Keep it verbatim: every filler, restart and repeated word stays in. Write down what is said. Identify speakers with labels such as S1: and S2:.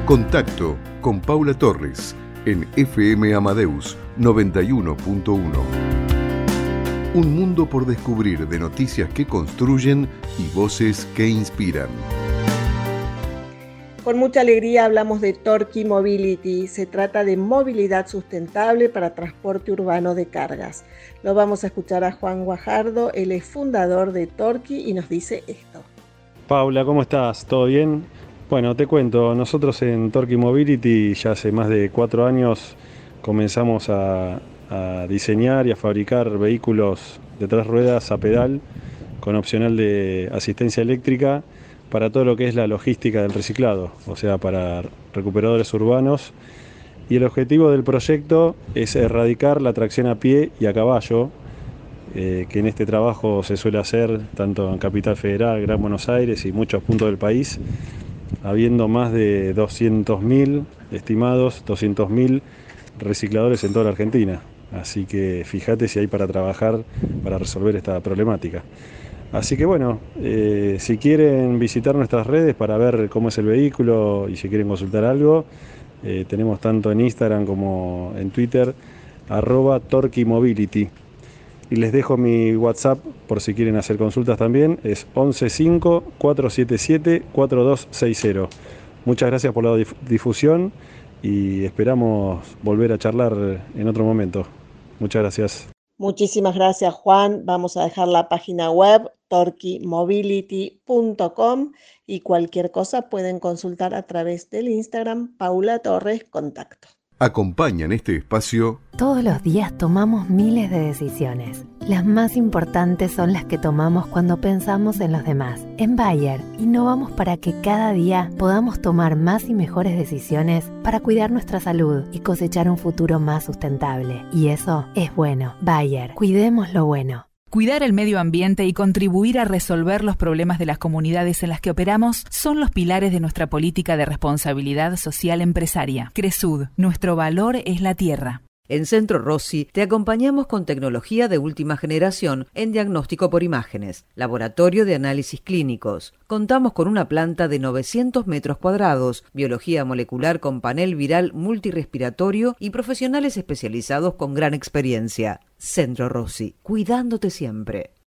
S1: Contacto con Paula Torres en F M Amadeus noventa y uno punto uno. Un mundo por descubrir de noticias que construyen y voces que inspiran.
S2: Con mucha alegría hablamos de Torqui Mobility. Se trata de movilidad sustentable para transporte urbano de cargas. Lo vamos a escuchar a Juan Guajardo, él es fundador de Torqui y nos dice esto.
S3: Paula, ¿cómo estás? ¿Todo bien? Bueno, te cuento, nosotros en Torqui Mobility ya hace más de cuatro años comenzamos a, a diseñar y a fabricar vehículos de tres ruedas a pedal con opcional de asistencia eléctrica para todo lo que es la logística del reciclado, o sea, para recuperadores urbanos. Y el objetivo del proyecto es erradicar la tracción a pie y a caballo, eh, que en este trabajo se suele hacer tanto en Capital Federal, Gran Buenos Aires y muchos puntos del país, habiendo más de doscientos mil, estimados doscientos mil recicladores en toda la Argentina. Así que fíjate si hay para trabajar para resolver esta problemática. Así que bueno, eh, si quieren visitar nuestras redes para ver cómo es el vehículo y si quieren consultar algo, eh, tenemos tanto en Instagram como en Twitter, arroba Torqui Mobility. Y les dejo mi WhatsApp por si quieren hacer consultas también, es once cinco, cuatro siete siete, cuatro dos seis cero. Muchas gracias por la dif- difusión y esperamos volver a charlar en otro momento. Muchas gracias.
S2: Muchísimas gracias, Juan. Vamos a dejar la página web torqui mobility punto com y cualquier cosa pueden consultar a través del Instagram Paula Torres Contacto.
S1: Acompañan este espacio.
S4: Todos los días tomamos miles de decisiones. Las más importantes son las que tomamos cuando pensamos en los demás. En Bayer, innovamos para que cada día podamos tomar más y mejores decisiones para cuidar nuestra salud y cosechar un futuro más sustentable. Y eso es bueno. Bayer, cuidemos lo bueno.
S5: Cuidar el medio ambiente y contribuir a resolver los problemas de las comunidades en las que operamos son los pilares de nuestra política de responsabilidad social empresaria. Cresud, nuestro valor es la tierra.
S6: En Centro Rossi te acompañamos con tecnología de última generación en diagnóstico por imágenes, laboratorio de análisis clínicos. Contamos con una planta de novecientos metros cuadrados, biología molecular con panel viral multirrespiratorio y profesionales especializados con gran experiencia. Centro Rossi, cuidándote siempre.